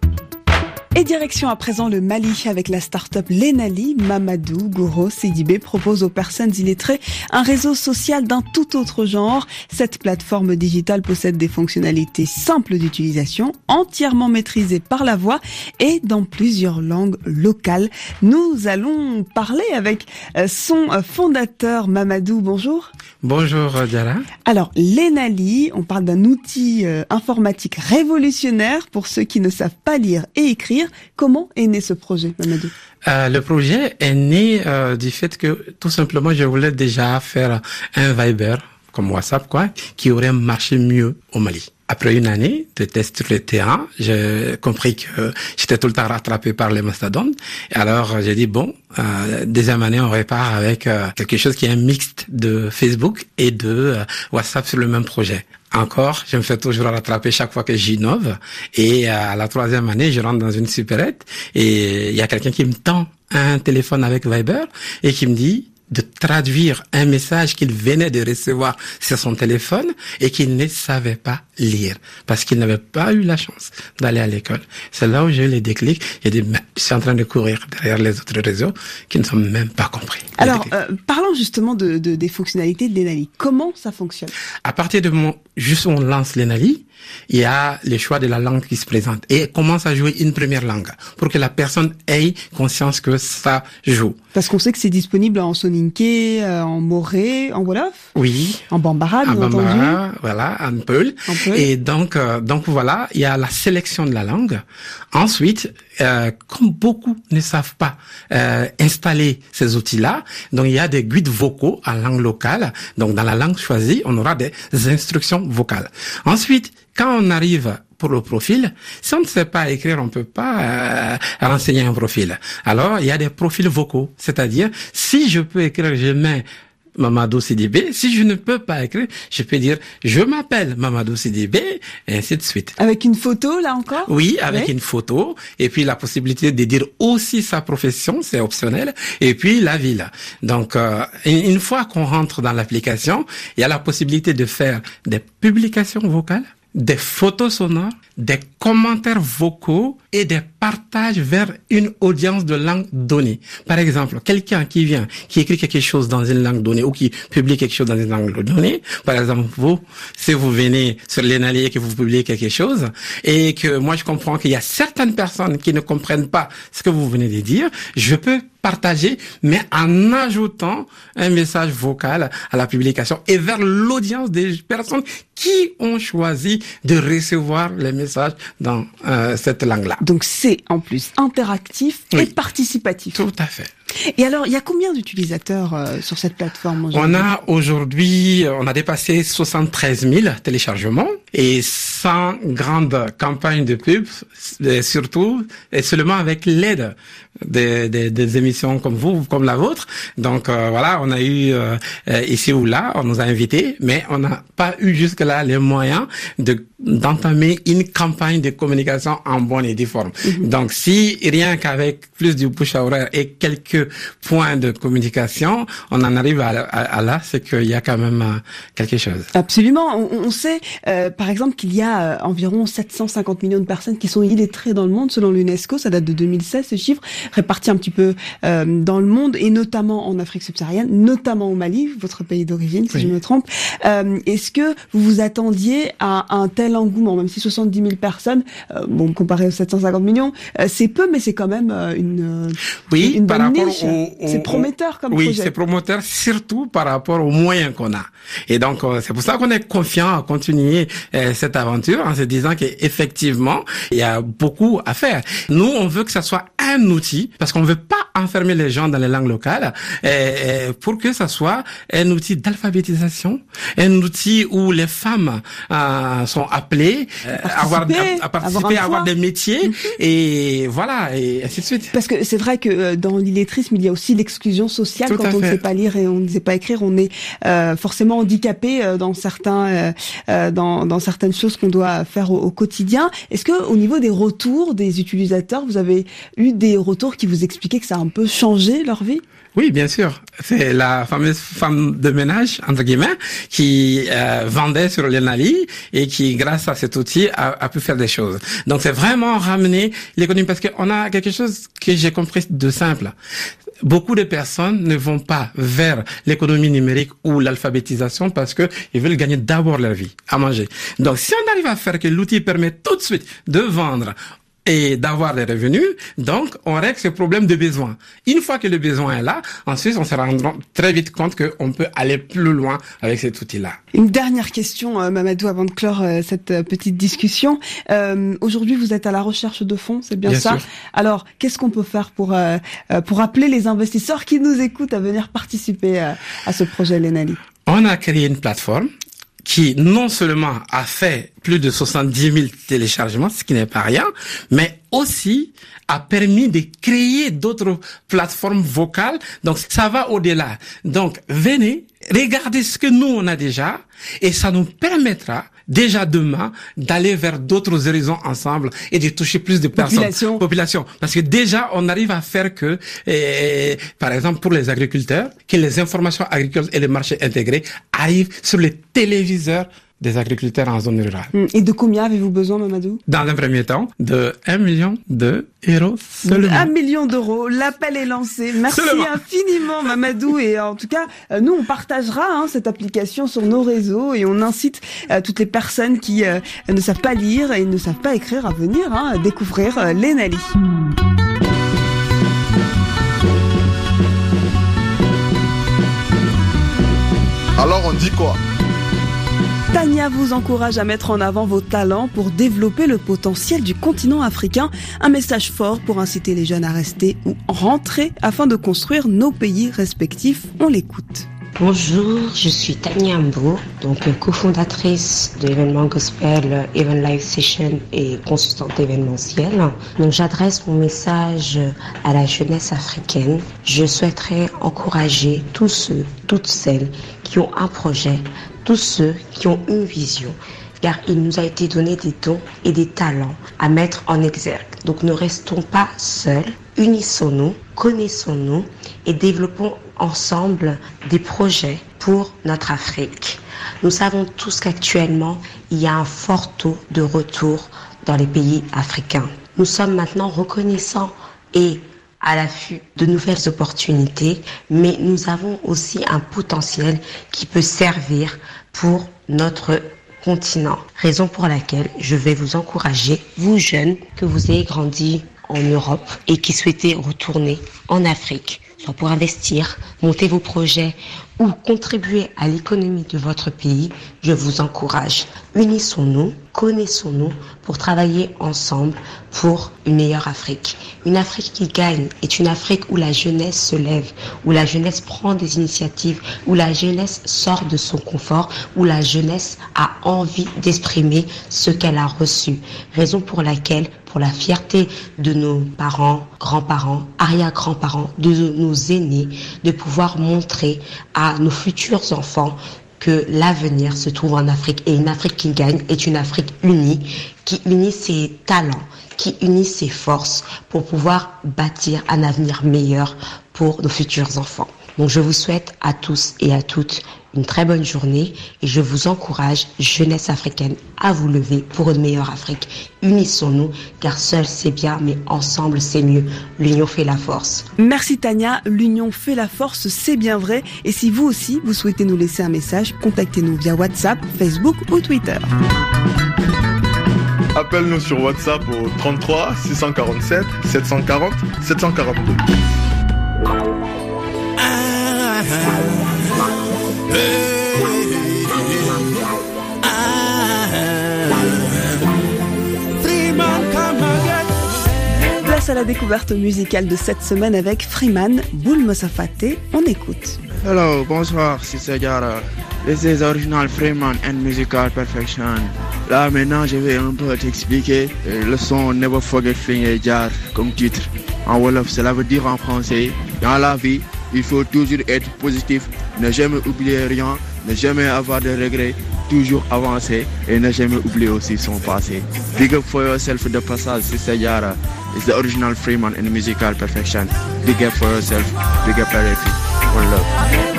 B: Et direction à présent le Mali avec la start-up Lenali. Mamadou Goro Sidibé propose aux personnes illettrées un réseau social d'un tout autre genre. Cette plateforme digitale possède des fonctionnalités simples d'utilisation, entièrement maîtrisées par la voix et dans plusieurs langues locales. Nous allons parler avec son fondateur Mamadou. Bonjour.
P: Bonjour Diara.
B: Alors Lenali, on parle d'un outil informatique révolutionnaire pour ceux qui ne savent pas lire et écrire. Comment est né ce projet, Mamadou?
P: Le projet est né du fait que tout simplement je voulais déjà faire un Viber comme WhatsApp qui aurait marché mieux au Mali. Après une année de tests sur le terrain, j'ai compris que j'étais tout le temps rattrapé par les mastodontes. Et alors j'ai dit deuxième année on repart avec quelque chose qui est un mixte de Facebook et de WhatsApp sur le même projet. Encore, je me fais toujours rattraper chaque fois que j'innove. Et à la troisième année, je rentre dans une supérette et il y a quelqu'un qui me tend un téléphone avec Viber et qui me dit de traduire un message qu'il venait de recevoir sur son téléphone et qu'il ne savait pas lire parce qu'il n'avait pas eu la chance d'aller à l'école. C'est là où j'ai eu les déclics. J'ai dit, mais je suis en train de courir derrière les autres réseaux qui ne sont même pas compris.
B: Alors, parlons justement des fonctionnalités de Lenali. Comment ça fonctionne?
P: À partir du moment où on lance Lenali, il y a le choix de la langue qui se présente et commence à jouer une première langue pour que la personne ait conscience que ça joue.
B: Parce qu'on sait que c'est disponible en soninké, en moré, en wolof.
P: Oui.
B: En bambara, bien entendu.
P: En bambara, voilà, en peul. Et donc voilà, il y a la sélection de la langue. Ensuite, comme beaucoup ne savent pas installer ces outils-là, donc il y a des guides vocaux en langue locale. Donc dans la langue choisie, on aura des instructions vocales. Ensuite, quand on arrive pour le profil, si on ne sait pas écrire, on peut pas renseigner un profil. Alors, il y a des profils vocaux, c'est-à-dire si je peux écrire, je mets Mamadou Sidibé. Si je ne peux pas écrire, je peux dire je m'appelle Mamadou Sidibé et ainsi de suite.
B: Avec une photo là encore?
P: Oui, avec une photo et puis la possibilité de dire aussi sa profession, c'est optionnel, et puis la ville. Donc une fois qu'on rentre dans l'application, il y a la possibilité de faire des publications vocales, des photos sonores, des commentaires vocaux et des partages vers une audience de langue donnée. Par exemple, quelqu'un qui vient, qui écrit quelque chose dans une langue donnée ou qui publie quelque chose dans une langue donnée, par exemple, vous, si vous venez sur l'ENALI et que vous publiez quelque chose et que moi je comprends qu'il y a certaines personnes qui ne comprennent pas ce que vous venez de dire, je peux partager, mais en ajoutant un message vocal à la publication et vers l'audience des personnes qui ont choisi de recevoir les messages dans cette langue-là.
B: Donc c'est en plus interactif et participatif.
P: Tout à fait.
B: Et alors, il y a combien d'utilisateurs sur cette plateforme aujourd'hui?
P: On a dépassé 73 000 téléchargements et 100 grandes campagnes de pub, surtout et seulement avec l'aide des émissions comme vous, comme la vôtre. Donc voilà, on a eu ici ou là, on nous a invités, mais on n'a pas eu jusque-là les moyens d'entamer une campagne de communication en bonne et due forme. Donc si rien qu'avec plus du bouche à oreille et quelques points de communication, on en arrive à là, c'est qu'il y a quand même quelque chose.
B: Absolument. On sait, par exemple, qu'il y a environ 750 millions de personnes qui sont illettrées dans le monde, selon l'UNESCO. Ça date de 2016, ce chiffre, réparti un petit peu dans le monde, et notamment en Afrique subsaharienne, notamment au Mali, votre pays d'origine, si je me trompe. Est-ce que vous vous attendiez à un tel engouement, même si 70 000 personnes, comparé aux 750 millions, c'est peu, mais c'est quand même une bonne niche. C'est prometteur comme projet.
P: Oui, c'est prometteur, surtout par rapport aux moyens qu'on a. Et donc, c'est pour ça qu'on est confiant à continuer cette aventure en se disant qu'effectivement, il y a beaucoup à faire. Nous, on veut que ça soit un outil, parce qu'on veut pas enfermer les gens dans les langues locales, pour que ça soit un outil d'alphabétisation, un outil où les femmes sont appelées à participer, à avoir des métiers, et voilà, et ainsi de suite.
B: Parce que c'est vrai que dans l'illettrisme, il y a aussi l'exclusion sociale. Quand on ne sait pas lire et on ne sait pas écrire, on est forcément handicapé dans certaines choses qu'on doit faire au quotidien. Est-ce que au niveau des retours des utilisateurs, vous avez eu des retours qui vous expliquaient que ça a un peu changé leur vie?
P: Oui, bien sûr. C'est la fameuse femme de ménage, entre guillemets, qui vendait sur l'ENALI et qui, grâce à cet outil, a pu faire des choses. Donc, c'est vraiment ramener l'économie, parce qu'on a quelque chose que j'ai compris de simple. Beaucoup de personnes ne vont pas vers l'économie numérique ou l'alphabétisation parce que ils veulent gagner d'abord leur vie, à manger. Donc, si on arrive à faire que l'outil permet tout de suite de vendre et d'avoir des revenus, donc on règle ce problème de besoin. Une fois que le besoin est là, ensuite on se rendra très vite compte qu'on peut aller plus loin avec cet outil-là.
B: Une dernière question, Mamadou, avant de clore cette petite discussion. Aujourd'hui, vous êtes à la recherche de fonds, c'est bien ça? Sûr. Alors, qu'est-ce qu'on peut faire pour appeler les investisseurs qui nous écoutent à venir participer à ce projet l'ENALI?
P: On a créé une plateforme qui non seulement a fait plus de 70 000 téléchargements, ce qui n'est pas rien, mais aussi a permis de créer d'autres plateformes vocales. Donc, ça va au-delà. Donc, venez, regardez ce que nous, on a déjà, et ça nous permettra déjà demain d'aller vers d'autres horizons ensemble et de toucher plus de personnes. Population. Parce que déjà, on arrive à faire que, par exemple, pour les agriculteurs, que les informations agricoles et les marchés intégrés arrivent sur les téléviseurs des agriculteurs en zone rurale.
B: Et de combien avez-vous besoin, Mamadou?
P: Dans un premier temps, de 1 million d'euros seulement.
B: 1 million d'euros, l'appel est lancé. Merci infiniment, Mamadou. Et en tout cas, nous, on partagera cette application sur nos réseaux et on incite toutes les personnes qui ne savent pas lire et ne savent pas écrire à venir découvrir l'ENALI.
N: Alors on dit quoi?
B: Tania vous encourage à mettre en avant vos talents pour développer le potentiel du continent africain. Un message fort pour inciter les jeunes à rester ou rentrer afin de construire nos pays respectifs. On l'écoute.
Q: Bonjour, je suis Tania Mbou, donc cofondatrice de l'événement Gospel Event Live Session et consultante événementielle. Donc j'adresse mon message à la jeunesse africaine. Je souhaiterais encourager tous ceux, toutes celles qui ont un projet, tous ceux qui ont une vision, car il nous a été donné des dons et des talents à mettre en exergue. Donc ne restons pas seuls, unissons-nous, connaissons-nous et développons ensemble des projets pour notre Afrique. Nous savons tous qu'actuellement, il y a un fort taux de retour dans les pays africains. Nous sommes maintenant reconnaissants et à l'affût de nouvelles opportunités, mais nous avons aussi un potentiel qui peut servir pour notre continent. Raison pour laquelle je vais vous encourager, vous jeunes, que vous ayez grandi en Europe et qui souhaitez retourner en Afrique, soit pour investir, monter vos projets ou contribuer à l'économie de votre pays, je vous encourage. Unissons-nous, connaissons-nous pour travailler ensemble pour une meilleure Afrique. Une Afrique qui gagne est une Afrique où la jeunesse se lève, où la jeunesse prend des initiatives, où la jeunesse sort de son confort, où la jeunesse a envie d'exprimer ce qu'elle a reçu. Raison pour laquelle, pour la fierté de nos parents, grands-parents, arrière-grands-parents, de nos aînés, de pouvoir montrer à nos futurs enfants que l'avenir se trouve en Afrique. Et une Afrique qui gagne est une Afrique unie, qui unit ses talents, qui unit ses forces pour pouvoir bâtir un avenir meilleur pour nos futurs enfants. Donc je vous souhaite à tous et à toutes une très bonne journée et je vous encourage, jeunesse africaine, à vous lever pour une meilleure Afrique. Unissons-nous, car seul c'est bien, mais ensemble c'est mieux. L'union fait la force.
B: Merci Tania, l'union fait la force, c'est bien vrai. Et si vous aussi, vous souhaitez nous laisser un message, contactez-nous via WhatsApp, Facebook ou Twitter.
N: Appelle-nous sur WhatsApp au 33 647 740 742.
B: Place à la découverte musicale de cette semaine avec Freeman, Boul Mosafate. On écoute.
R: Hello, bonsoir, c'est Sagara. This is original Freeman and Musical Perfection. Là maintenant je vais un peu t'expliquer le son Never Forget Fling Jar comme titre. En Wolof, cela veut dire en français, dans la vie, il faut toujours être positif, ne jamais oublier rien, ne jamais avoir de regrets, toujours avancer et ne jamais oublier aussi son passé. Big up for yourself de passage, Sister Yara. It's the original Freeman and Musical Perfection. Big up for yourself, big up RFI. One love.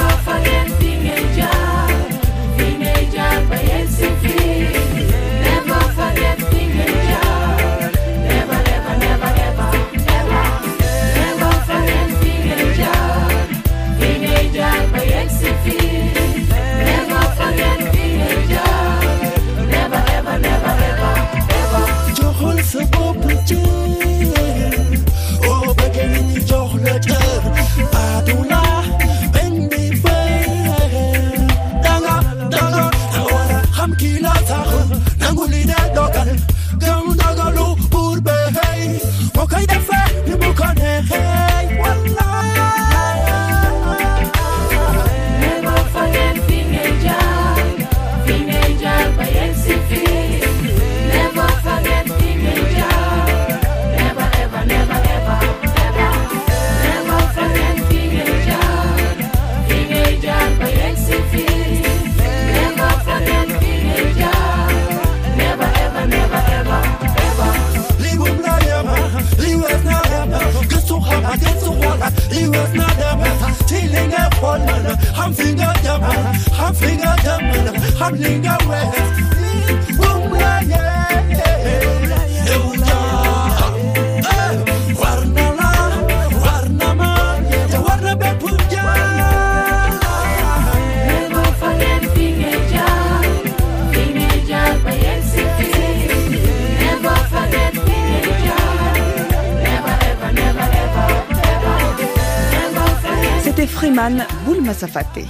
B: C'était Freeman, Boul Mosafate.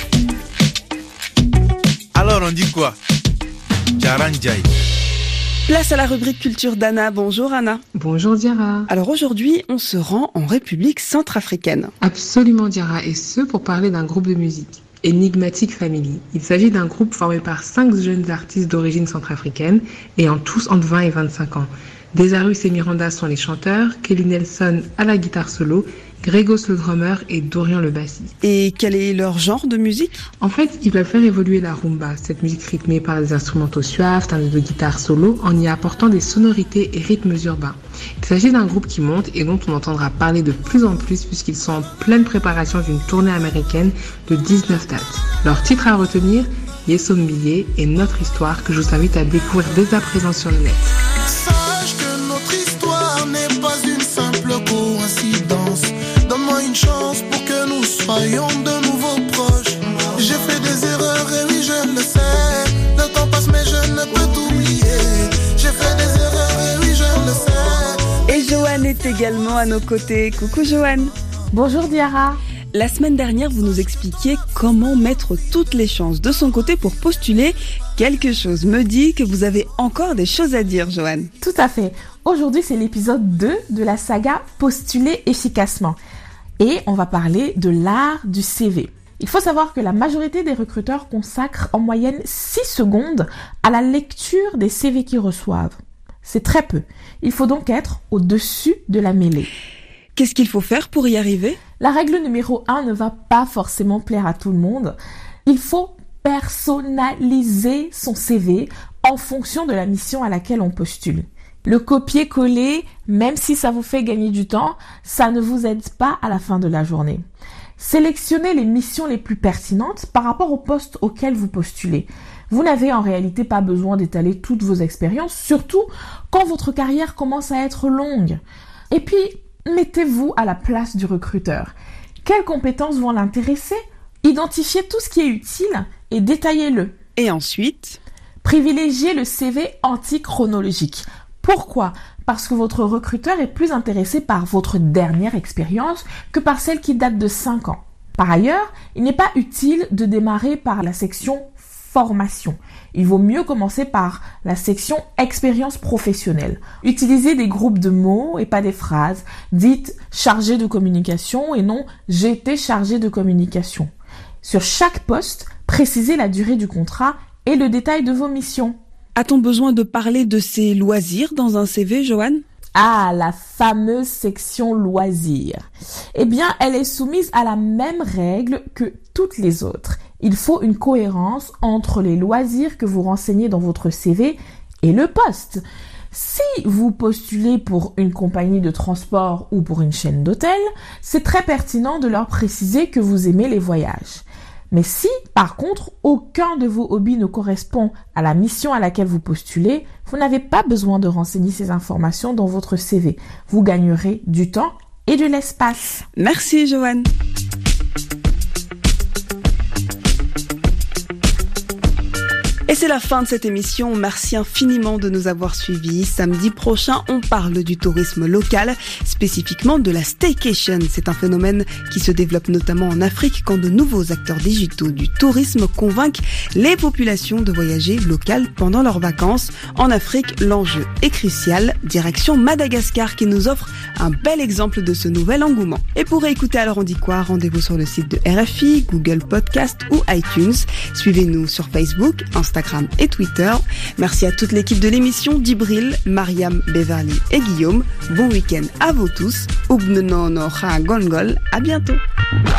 A: Alors on dit quoi? Jaranjai.
B: Place à la rubrique culture d'Anna. Bonjour Anna.
S: Bonjour Diara.
B: Alors aujourd'hui, on se rend en République centrafricaine.
S: Absolument Diara, et ce pour parler d'un groupe de musique. Enigmatic Family. Il s'agit d'un groupe formé par 5 jeunes artistes d'origine centrafricaine ayant tous entre 20 et 25 ans. Desarus et Miranda sont les chanteurs, Kelly Nelson à la guitare solo, Grégos le drummer et Dorian le bassiste.
B: Et quel est leur genre de musique ?
S: En fait, ils veulent faire évoluer la rumba, cette musique rythmée par des instrumentaux suaves, teintés de guitare solo, en y apportant des sonorités et rythmes urbains. Il s'agit d'un groupe qui monte et dont on entendra parler de plus en plus puisqu'ils sont en pleine préparation d'une tournée américaine de 19 dates. Leur titre à retenir, Yesombie, est notre histoire que je vous invite à découvrir dès à présent sur le net.
O: Sache que notre histoire n'est pas une simple coïncidence. Donne-moi une chance pour que nous soyons de nouveau proches. J'ai fait des erreurs et oui je le sais. Le temps passe mais je ne peux t'oublier. J'ai fait des erreurs et oui je le sais.
B: Et Joanne est également à nos côtés. Coucou Joanne.
T: Bonjour Diarra.
B: La semaine dernière, vous nous expliquiez comment mettre toutes les chances de son côté pour postuler. Quelque chose me dit que vous avez encore des choses à dire, Joanne.
T: Tout à fait. Aujourd'hui, c'est l'épisode 2 de la saga Postuler efficacement. Et on va parler de l'art du CV. Il faut savoir que la majorité des recruteurs consacrent en moyenne 6 secondes à la lecture des CV qu'ils reçoivent. C'est très peu. Il faut donc être au-dessus de la mêlée.
B: Qu'est-ce qu'il faut faire pour y arriver ?
T: La règle numéro 1 ne va pas forcément plaire à tout le monde. Il faut personnaliser son CV en fonction de la mission à laquelle on postule. Le copier-coller, même si ça vous fait gagner du temps, ça ne vous aide pas à la fin de la journée. Sélectionnez les missions les plus pertinentes par rapport au poste auquel vous postulez. Vous n'avez en réalité pas besoin d'étaler toutes vos expériences, surtout quand votre carrière commence à être longue. Et puis, mettez-vous à la place du recruteur. Quelles compétences vont l'intéresser ? Identifiez tout ce qui est utile et détaillez-le.
B: Et ensuite ?
T: Privilégiez le CV anti-chronologique. Pourquoi ? Parce que votre recruteur est plus intéressé par votre dernière expérience que par celle qui date de 5 ans. Par ailleurs, il n'est pas utile de démarrer par la section formation. Il vaut mieux commencer par la section expérience professionnelle. Utilisez des groupes de mots et pas des phrases. Dites chargé de communication et non j'étais chargé de communication. Sur chaque poste, précisez la durée du contrat et le détail de vos missions.
B: A-t-on besoin de parler de ses loisirs dans un CV, Joanne ?
T: Ah, la fameuse section loisirs. Eh bien, elle est soumise à la même règle que toutes les autres. Il faut une cohérence entre les loisirs que vous renseignez dans votre CV et le poste. Si vous postulez pour une compagnie de transport ou pour une chaîne d'hôtels, c'est très pertinent de leur préciser que vous aimez les voyages. Mais si, par contre, aucun de vos hobbies ne correspond à la mission à laquelle vous postulez, vous n'avez pas besoin de renseigner ces informations dans votre CV. Vous gagnerez du temps et de l'espace.
B: Merci, Joanne. Et c'est la fin de cette émission. Merci infiniment de nous avoir suivis. Samedi prochain, on parle du tourisme local, spécifiquement de la staycation. C'est un phénomène qui se développe notamment en Afrique quand de nouveaux acteurs digitaux du tourisme convainquent les populations de voyager local pendant leurs vacances. En Afrique, l'enjeu est crucial. Direction Madagascar qui nous offre un bel exemple de ce nouvel engouement. Et pour écouter Alors on dit quoi, rendez-vous sur le site de RFI, Google Podcast ou iTunes. Suivez-nous sur Facebook, Instagram et Twitter. Merci à toute l'équipe de l'émission, Djibril, Mariam, Beverly et Guillaume. Bon week-end à vous tous. Ubnono no ha gongol. À bientôt.